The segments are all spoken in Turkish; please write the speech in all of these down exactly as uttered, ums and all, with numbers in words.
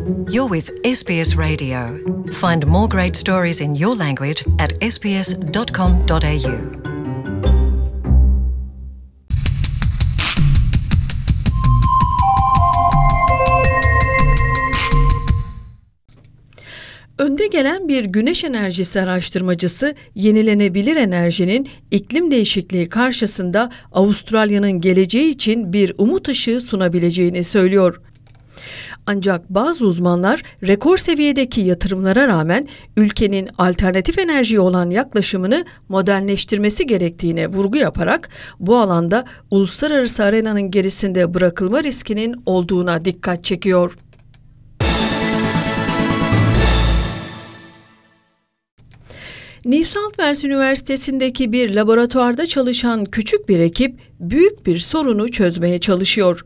You're with S B S Radio. Find more great stories in your language at s b s dot com dot a u. Önde gelen bir güneş enerjisi araştırmacısı, yenilenebilir enerjinin iklim değişikliği karşısında Avustralya'nın geleceği için bir umut ışığı sunabileceğini söylüyor. Ancak bazı uzmanlar rekor seviyedeki yatırımlara rağmen ülkenin alternatif enerjiye olan yaklaşımını modernleştirmesi gerektiğine vurgu yaparak bu alanda uluslararası arenanın gerisinde bırakılma riskinin olduğuna dikkat çekiyor. New South Wales Üniversitesi'ndeki bir laboratuvarda çalışan küçük bir ekip büyük bir sorunu çözmeye çalışıyor.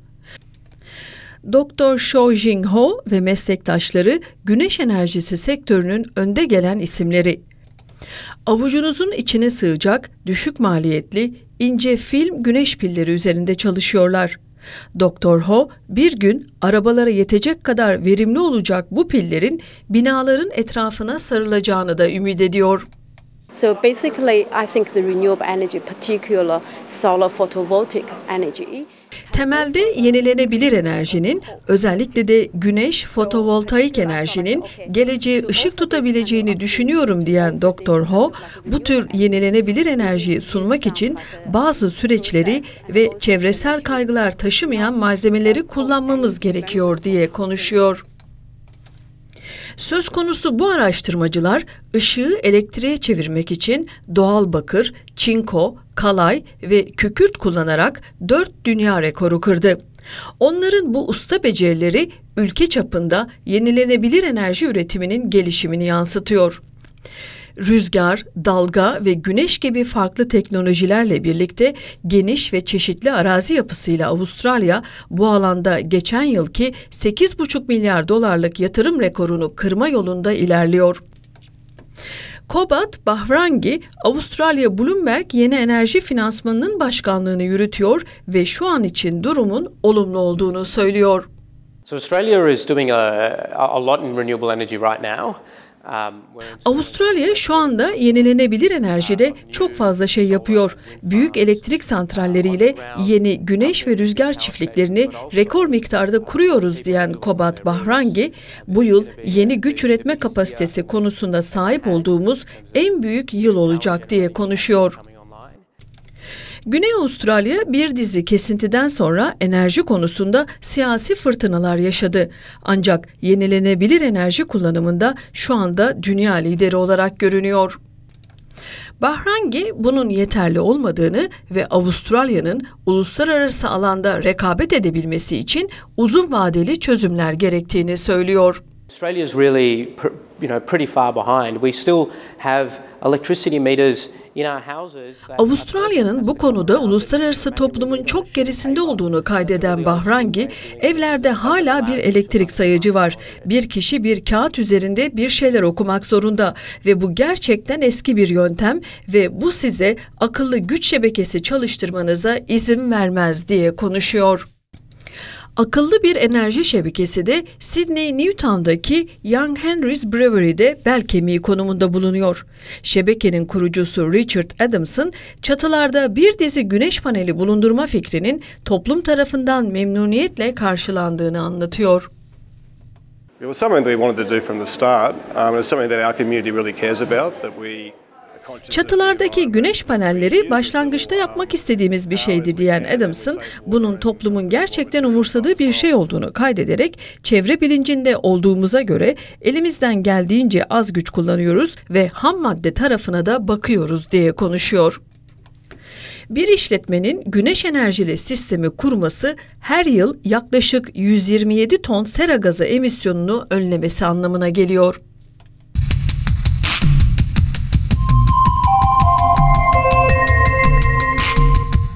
Doktor Shou Jing Ho ve meslektaşları güneş enerjisi sektörünün önde gelen isimleri. Avucunuzun içine sığacak, düşük maliyetli, ince film güneş pilleri üzerinde çalışıyorlar. Doktor Ho, bir gün arabalara yetecek kadar verimli olacak bu pillerin binaların etrafına sarılacağını da ümit ediyor. So basically, I think the renewable energy, particular solar photovoltaic energy. Temelde yenilenebilir enerjinin, özellikle de güneş fotovoltaik enerjinin geleceğe ışık tutabileceğini düşünüyorum diyen Doktor Ho, bu tür yenilenebilir enerjiyi sunmak için bazı süreçleri ve çevresel kaygılar taşımayan malzemeleri kullanmamız gerekiyor diye konuşuyor. Söz konusu bu araştırmacılar ışığı elektriğe çevirmek için doğal bakır, çinko, kalay ve kükürt kullanarak dört dünya rekoru kırdı. Onların bu usta becerileri ülke çapında yenilenebilir enerji üretiminin gelişimini yansıtıyor. Rüzgar, dalga ve güneş gibi farklı teknolojilerle birlikte geniş ve çeşitli arazi yapısıyla Avustralya bu alanda geçen yılki sekiz buçuk milyar dolarlık yatırım rekorunu kırma yolunda ilerliyor. Kobat Bahrangi, Avustralya Bloomberg Yeni Enerji Finansmanı'nın başkanlığını yürütüyor ve şu an için durumun olumlu olduğunu söylüyor. So Australia is doing a, a lot in renewable energy right now. Avustralya şu anda yenilenebilir enerjide çok fazla şey yapıyor. Büyük elektrik santralleriyle yeni güneş ve rüzgar çiftliklerini rekor miktarda kuruyoruz diyen Kobat Bahrangi, bu yıl yeni güç üretme kapasitesi konusunda sahip olduğumuz en büyük yıl olacak diye konuşuyor. Güney Avustralya bir dizi kesintiden sonra enerji konusunda siyasi fırtınalar yaşadı. Ancak yenilenebilir enerji kullanımında şu anda dünya lideri olarak görünüyor. Bahrangi bunun yeterli olmadığını ve Avustralya'nın uluslararası alanda rekabet edebilmesi için uzun vadeli çözümler gerektiğini söylüyor. Australia is really, you know, pretty far behind. We still have electricity meters in our houses. Avustralya'nın bu konuda uluslararası toplumun çok gerisinde olduğunu kaydeden Bahrangi, evlerde hala bir elektrik sayacı var. Bir kişi bir kağıt üzerinde bir şeyler okumak zorunda ve bu gerçekten eski bir yöntem ve bu size akıllı güç şebekesi çalıştırmanıza izin vermez diye konuşuyor. Akıllı bir enerji şebekesi de Sydney Newtown'daki Young Henry's Brewery'de bel kemiği konumunda bulunuyor. Şebekenin kurucusu Richard Adamson, çatılarda bir dizi güneş paneli bulundurma fikrinin toplum tarafından memnuniyetle karşılandığını anlatıyor. It was something that we wanted to do from the start. Um, it's something that our community really cares about, that we Çatılardaki güneş panelleri başlangıçta yapmak istediğimiz bir şeydi diyen Adamson, bunun toplumun gerçekten umursadığı bir şey olduğunu kaydederek çevre bilincinde olduğumuza göre elimizden geldiğince az güç kullanıyoruz ve ham madde tarafına da bakıyoruz diye konuşuyor. Bir işletmenin güneş enerjili sistemi kurması her yıl yaklaşık yüz yirmi yedi ton sera gazı emisyonunu önlemesi anlamına geliyor.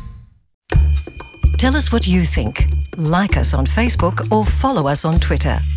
Tell us what you think. Like us on Facebook or follow us on Twitter.